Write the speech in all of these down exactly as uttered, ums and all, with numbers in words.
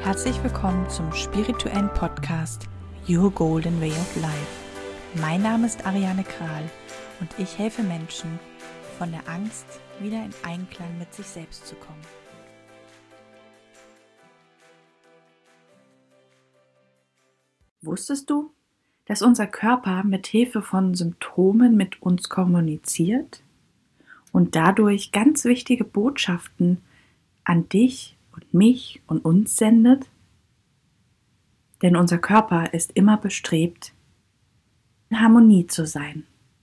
Herzlich willkommen zum spirituellen Podcast Your Golden Way of Life. Mein Name ist Ariane Kral und ich helfe Menschen, von der Angst wieder in Einklang mit sich selbst zu kommen. Wusstest du, dass unser Körper mit Hilfe von Symptomen mit uns kommuniziert und dadurch ganz wichtige Botschaften an dich und mich und uns sendet? Denn unser Körper ist immer bestrebt, in Harmonie zu sein.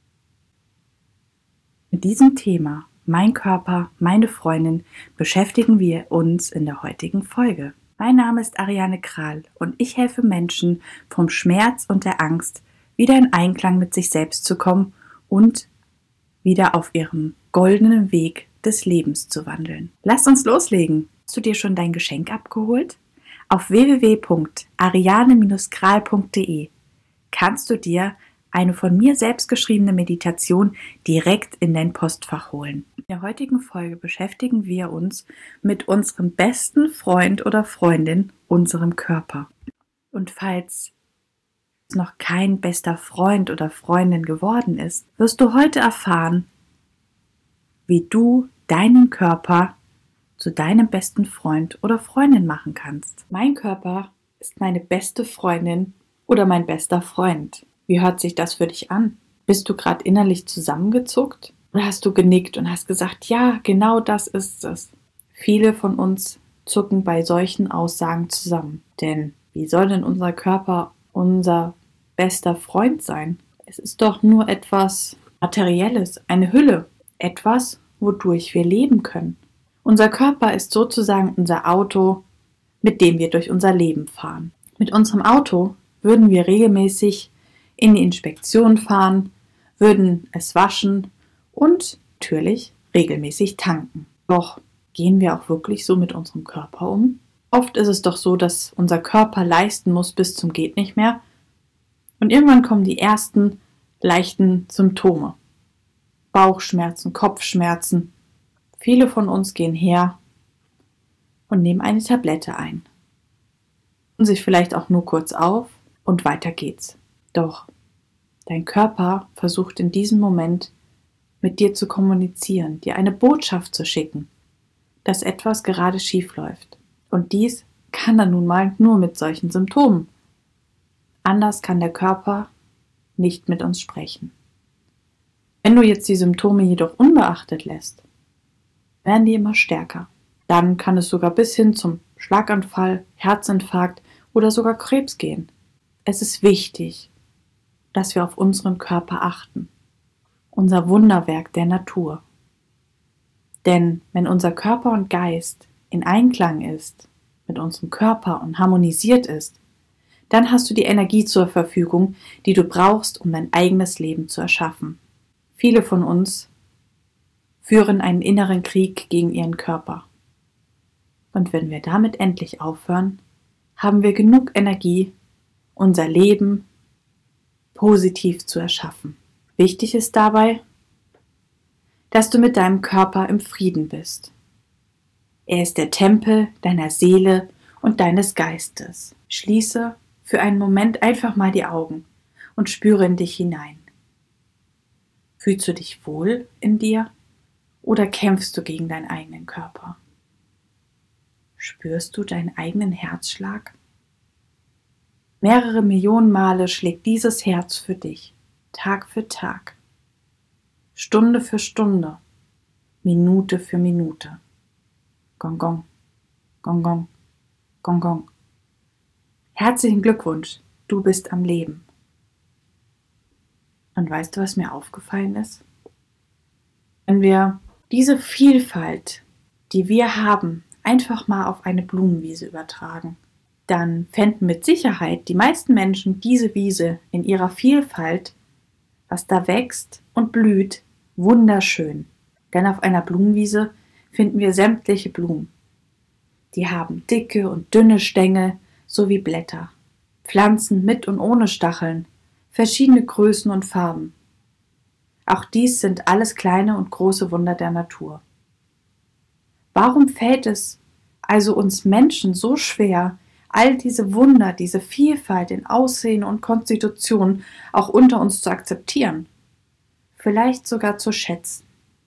Mit diesem Thema, mein Körper, meine Freundin, beschäftigen wir uns in der heutigen Folge. Mein Name ist Ariane Kral und ich helfe Menschen, vom Schmerz und der Angst wieder in Einklang mit sich selbst zu kommen und wieder auf ihrem goldenen Weg des Lebens zu wandeln. Lass uns loslegen! Hast du dir schon dein Geschenk abgeholt? Auf w w w punkt ariane kral punkt d e kannst du dir eine von mir selbst geschriebene Meditation direkt in dein Postfach holen. In der heutigen Folge beschäftigen wir uns mit unserem besten Freund oder Freundin, unserem Körper. Und falls es noch kein bester Freund oder Freundin geworden ist, wirst du heute erfahren, wie du deinen Körper zu deinem besten Freund oder Freundin machen kannst. Mein Körper ist meine beste Freundin oder mein bester Freund. Wie hört sich das für dich an? Bist du gerade innerlich zusammengezuckt? Oder hast du genickt und hast gesagt, ja, genau das ist es? Viele von uns zucken bei solchen Aussagen zusammen. Denn wie soll denn unser Körper unser bester Freund sein? Es ist doch nur etwas Materielles, eine Hülle. Etwas, wodurch wir leben können. Unser Körper ist sozusagen unser Auto, mit dem wir durch unser Leben fahren. Mit unserem Auto würden wir regelmäßig in die Inspektion fahren, würden es waschen und natürlich regelmäßig tanken. Doch gehen wir auch wirklich so mit unserem Körper um? Oft ist es doch so, dass unser Körper leisten muss bis zum geht nicht mehr und irgendwann kommen die ersten leichten Symptome. Bauchschmerzen, Kopfschmerzen. Viele von uns gehen her und nehmen eine Tablette ein und sich vielleicht auch nur kurz auf und weiter geht's. Doch dein Körper versucht in diesem Moment mit dir zu kommunizieren, dir eine Botschaft zu schicken, dass etwas gerade schief läuft. Und dies kann er nun mal nur mit solchen Symptomen. Anders kann der Körper nicht mit uns sprechen. Wenn du jetzt die Symptome jedoch unbeachtet lässt, werden die immer stärker. Dann kann es sogar bis hin zum Schlaganfall, Herzinfarkt oder sogar Krebs gehen. Es ist wichtig, dass wir auf unseren Körper achten. Unser Wunderwerk der Natur. Denn wenn unser Körper und Geist in Einklang ist, mit unserem Körper und harmonisiert ist, dann hast du die Energie zur Verfügung, die du brauchst, um dein eigenes Leben zu erschaffen. Viele von uns führen einen inneren Krieg gegen ihren Körper. Und wenn wir damit endlich aufhören, haben wir genug Energie, unser Leben positiv zu erschaffen. Wichtig ist dabei, dass du mit deinem Körper im Frieden bist. Er ist der Tempel deiner Seele und deines Geistes. Schließe für einen Moment einfach mal die Augen und spüre in dich hinein. Fühlst du dich wohl in dir? Oder kämpfst du gegen deinen eigenen Körper? Spürst du deinen eigenen Herzschlag? Mehrere Millionen Male schlägt dieses Herz für dich, Tag für Tag, Stunde für Stunde, Minute für Minute. Gong, gong, gong, gong, gong, gong. Herzlichen Glückwunsch, du bist am Leben. Und weißt du, was mir aufgefallen ist? Wenn wir diese Vielfalt, die wir haben, einfach mal auf eine Blumenwiese übertragen, dann fänden mit Sicherheit die meisten Menschen diese Wiese in ihrer Vielfalt, was da wächst und blüht, wunderschön. Denn auf einer Blumenwiese finden wir sämtliche Blumen. Die haben dicke und dünne Stängel sowie Blätter, Pflanzen mit und ohne Stacheln, verschiedene Größen und Farben. Auch dies sind alles kleine und große Wunder der Natur. Warum fällt es also uns Menschen so schwer, all diese Wunder, diese Vielfalt in Aussehen und Konstitution auch unter uns zu akzeptieren, vielleicht sogar zu schätzen.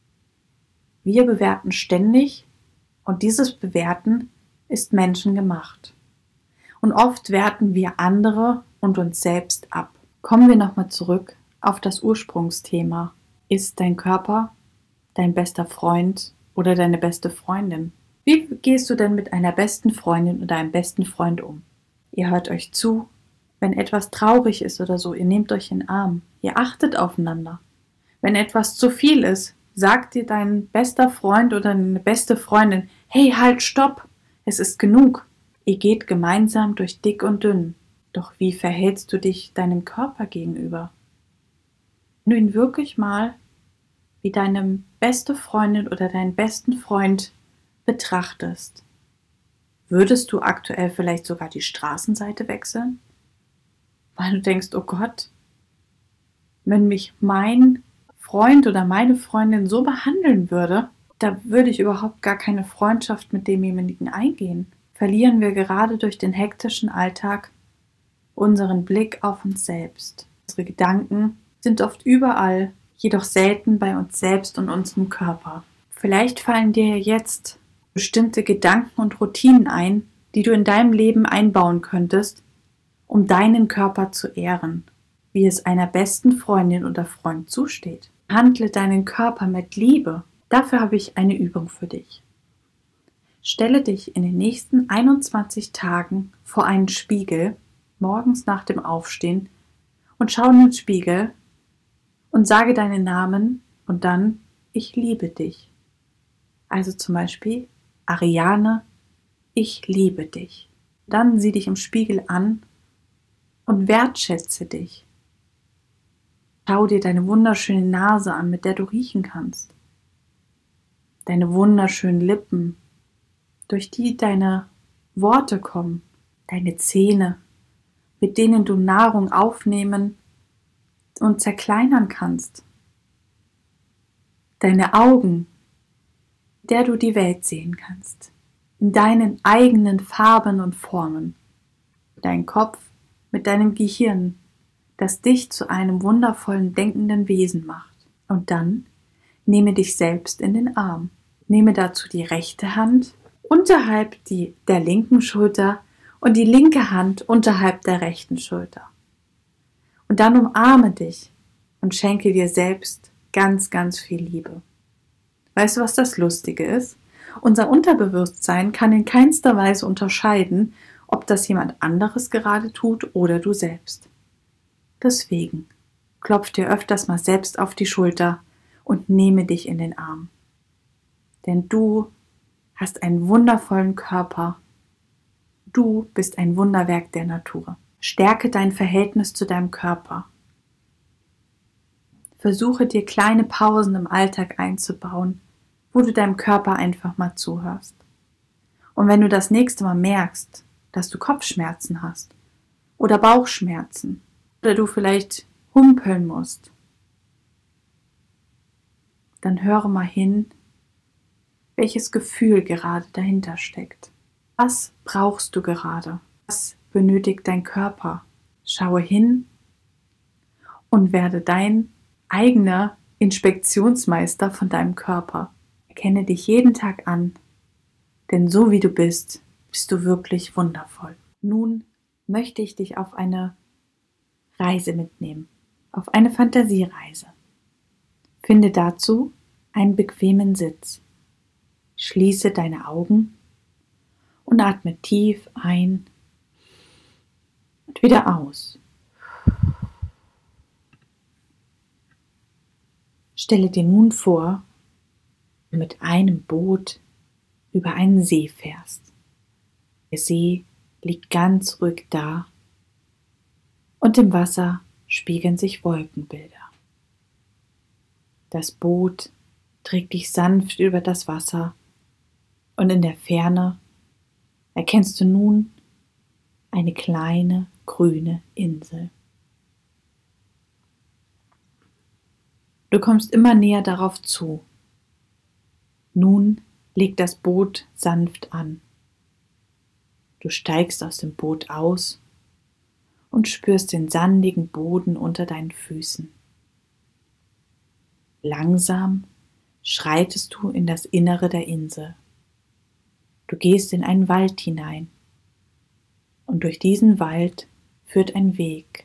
Wir bewerten ständig und dieses Bewerten ist menschengemacht. Und oft werten wir andere und uns selbst ab. Kommen wir nochmal zurück auf das Ursprungsthema. Ist dein Körper dein bester Freund oder deine beste Freundin? Wie gehst du denn mit einer besten Freundin oder einem besten Freund um? Ihr hört euch zu, wenn etwas traurig ist oder so, ihr nehmt euch in den Arm, ihr achtet aufeinander. Wenn etwas zu viel ist, sagt dir dein bester Freund oder deine beste Freundin, hey, halt, stopp, es ist genug. Ihr geht gemeinsam durch dick und dünn. Doch wie verhältst du dich deinem Körper gegenüber? Wenn du ihn wirklich mal wie deine beste Freundin oder deinen besten Freund betrachtest, würdest du aktuell vielleicht sogar die Straßenseite wechseln? Weil du denkst, oh Gott, wenn mich mein Freund oder meine Freundin so behandeln würde, da würde ich überhaupt gar keine Freundschaft mit demjenigen eingehen. Verlieren wir gerade durch den hektischen Alltag unseren Blick auf uns selbst. Unsere Gedanken sind oft überall, jedoch selten bei uns selbst und unserem Körper. Vielleicht fallen dir jetzt bestimmte Gedanken und Routinen ein, die du in deinem Leben einbauen könntest, um deinen Körper zu ehren, wie es einer besten Freundin oder Freund zusteht. Handle deinen Körper mit Liebe. Dafür habe ich eine Übung für dich. Stelle dich in den nächsten einundzwanzig Tagen vor einen Spiegel, morgens nach dem Aufstehen, und schau in den Spiegel und sage deinen Namen und dann, ich liebe dich. Also zum Beispiel, Ariane, ich liebe dich. Dann sieh dich im Spiegel an und wertschätze dich. Schau dir deine wunderschöne Nase an, mit der du riechen kannst. Deine wunderschönen Lippen, durch die deine Worte kommen. Deine Zähne, mit denen du Nahrung aufnehmen und zerkleinern kannst. Deine Augen, mit der du die Welt sehen kannst. In deinen eigenen Farben und Formen. Dein Kopf mit deinem Gehirn, das dich zu einem wundervollen, denkenden Wesen macht. Und dann nehme dich selbst in den Arm. Nehme dazu die rechte Hand unterhalb die, der linken Schulter und die linke Hand unterhalb der rechten Schulter. Und dann umarme dich und schenke dir selbst ganz, ganz viel Liebe. Weißt du, was das Lustige ist? Unser Unterbewusstsein kann in keinster Weise unterscheiden, ob das jemand anderes gerade tut oder du selbst. Deswegen klopf dir öfters mal selbst auf die Schulter und nehme dich in den Arm. Denn du hast einen wundervollen Körper. Du bist ein Wunderwerk der Natur. Stärke dein Verhältnis zu deinem Körper. Versuche dir kleine Pausen im Alltag einzubauen, wo du deinem Körper einfach mal zuhörst. Und wenn du das nächste Mal merkst, dass du Kopfschmerzen hast oder Bauchschmerzen oder du vielleicht humpeln musst, dann höre mal hin, welches Gefühl gerade dahinter steckt. Was brauchst du gerade? Was benötigt dein Körper? Schaue hin und werde dein eigener Inspektionsmeister von deinem Körper. Erkenne dich jeden Tag an, denn so wie du bist, bist du wirklich wundervoll. Nun möchte ich dich auf eine Reise mitnehmen, auf eine Fantasiereise. Finde dazu einen bequemen Sitz. Schließe deine Augen und atme tief ein und wieder aus. Stelle dir nun vor, wie du mit einem Boot über einen See fährst. Der See liegt ganz ruhig da und im Wasser spiegeln sich Wolkenbilder. Das Boot trägt dich sanft über das Wasser und in der Ferne erkennst du nun eine kleine grüne Insel. Du kommst immer näher darauf zu. Nun legt das Boot sanft an. Du steigst aus dem Boot aus und spürst den sandigen Boden unter deinen Füßen. Langsam schreitest du in das Innere der Insel. Du gehst in einen Wald hinein und durch diesen Wald führt ein Weg.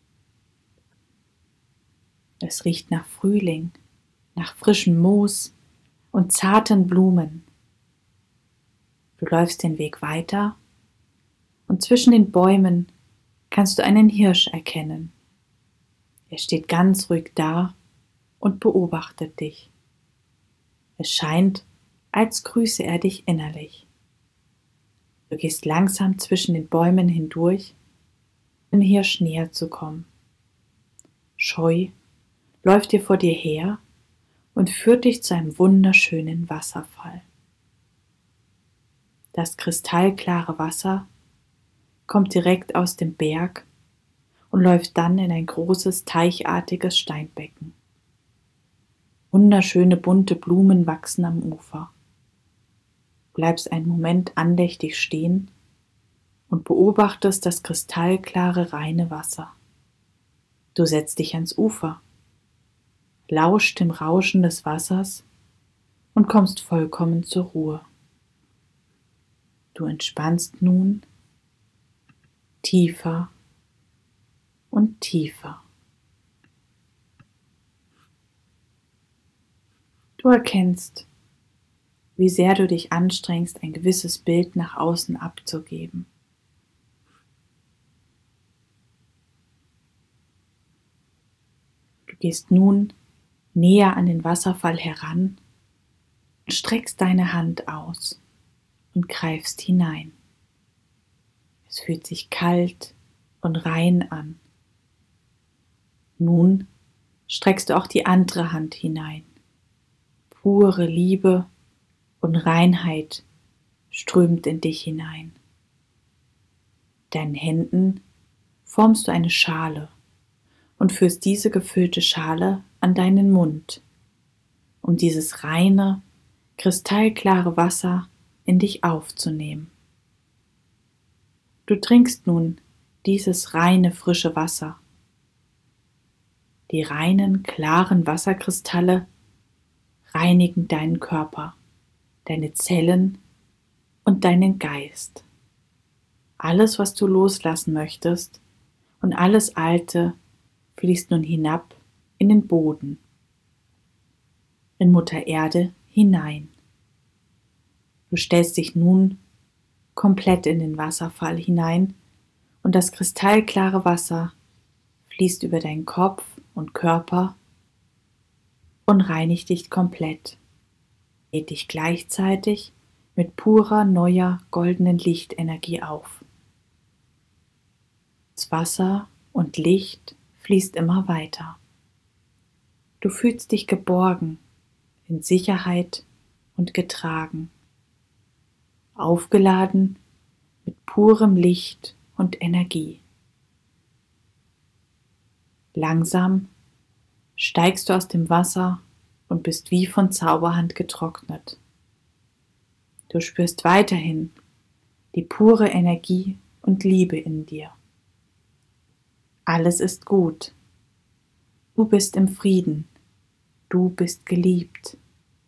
Es riecht nach Frühling, nach frischem Moos und zarten Blumen. Du läufst den Weg weiter und zwischen den Bäumen kannst du einen Hirsch erkennen. Er steht ganz ruhig da und beobachtet dich. Es scheint, als grüße er dich innerlich. Du gehst langsam zwischen den Bäumen hindurch, um dem Hirsch näher zu kommen. Scheu läuft er vor dir her und führt dich zu einem wunderschönen Wasserfall. Das kristallklare Wasser kommt direkt aus dem Berg und läuft dann in ein großes teichartiges Steinbecken. Wunderschöne bunte Blumen wachsen am Ufer. Du bleibst einen Moment andächtig stehen und beobachtest das kristallklare, reine Wasser. Du setzt dich ans Ufer, lauscht dem Rauschen des Wassers und kommst vollkommen zur Ruhe. Du entspannst nun tiefer und tiefer. Du erkennst, wie sehr du dich anstrengst, ein gewisses Bild nach außen abzugeben. Du gehst nun näher an den Wasserfall heran und streckst deine Hand aus und greifst hinein. Es fühlt sich kalt und rein an. Nun streckst du auch die andere Hand hinein. Pure Liebe und Reinheit strömt in dich hinein. Deinen Händen formst du eine Schale und führst diese gefüllte Schale an deinen Mund, um dieses reine, kristallklare Wasser in dich aufzunehmen. Du trinkst nun dieses reine, frische Wasser. Die reinen, klaren Wasserkristalle reinigen deinen Körper, deine Zellen und deinen Geist. Alles, was du loslassen möchtest und alles Alte fließt nun hinab in den Boden, in Mutter Erde hinein. Du stellst dich nun komplett in den Wasserfall hinein und das kristallklare Wasser fließt über deinen Kopf und Körper und reinigt dich komplett, lädt dich gleichzeitig mit purer, neuer, goldenen Lichtenergie auf. Das Wasser und Licht fließt immer weiter. Du fühlst dich geborgen, in Sicherheit und getragen, aufgeladen mit purem Licht und Energie. Langsam steigst du aus dem Wasser und bist wie von Zauberhand getrocknet. Du spürst weiterhin die pure Energie und Liebe in dir. Alles ist gut. Du bist im Frieden. Du bist geliebt.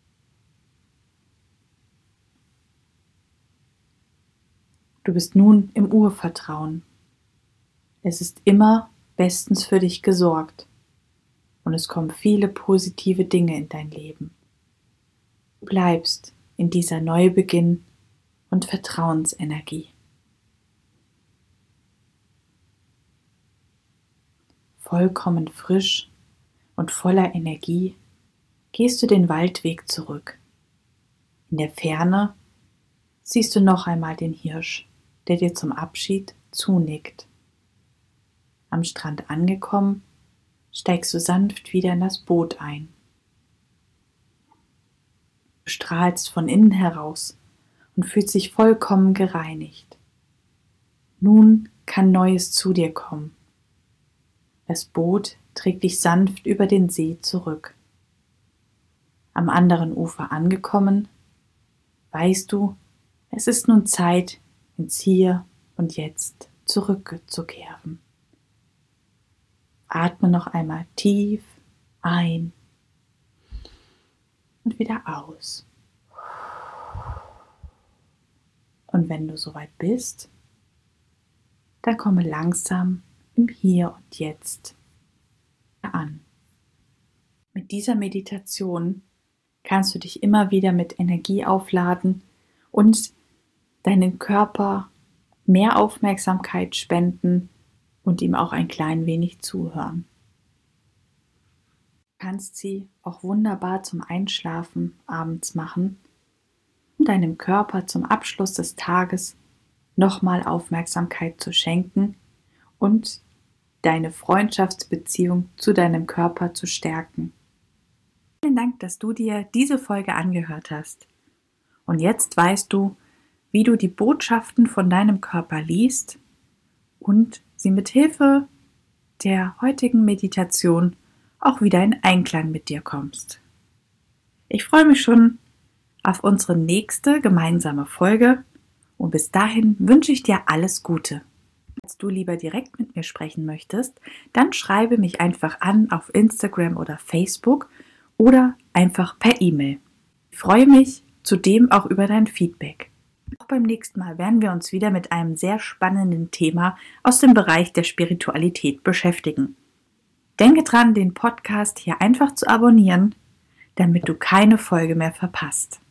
Du bist nun im Urvertrauen. Es ist immer bestens für dich gesorgt. Und es kommen viele positive Dinge in dein Leben. Du bleibst in dieser Neubeginn- und Vertrauensenergie. Vollkommen frisch und voller Energie gehst du den Waldweg zurück. In der Ferne siehst du noch einmal den Hirsch, der dir zum Abschied zunickt. Am Strand angekommen, steigst du sanft wieder in das Boot ein. Du strahlst von innen heraus und fühlst dich vollkommen gereinigt. Nun kann Neues zu dir kommen. Das Boot trägt dich sanft über den See zurück. Am anderen Ufer angekommen, weißt du, es ist nun Zeit, ins Hier und Jetzt zurückzukehren. Atme noch einmal tief ein und wieder aus. Und wenn du soweit bist, dann komme langsam im Hier und Jetzt an. Mit dieser Meditation kannst du dich immer wieder mit Energie aufladen und deinen Körper mehr Aufmerksamkeit spenden und ihm auch ein klein wenig zuhören. Du kannst sie auch wunderbar zum Einschlafen abends machen, um deinem Körper zum Abschluss des Tages nochmal Aufmerksamkeit zu schenken und deine Freundschaftsbeziehung zu deinem Körper zu stärken. Vielen Dank, dass du dir diese Folge angehört hast. Und jetzt weißt du, wie du die Botschaften von deinem Körper liest und sie mit Hilfe der heutigen Meditation auch wieder in Einklang mit dir kommst. Ich freue mich schon auf unsere nächste gemeinsame Folge und bis dahin wünsche ich dir alles Gute. Falls du lieber direkt mit mir sprechen möchtest, dann schreibe mich einfach an auf Instagram oder Facebook oder einfach per E-Mail. Ich freue mich zudem auch über dein Feedback. Auch beim nächsten Mal werden wir uns wieder mit einem sehr spannenden Thema aus dem Bereich der Spiritualität beschäftigen. Denke dran, den Podcast hier einfach zu abonnieren, damit du keine Folge mehr verpasst.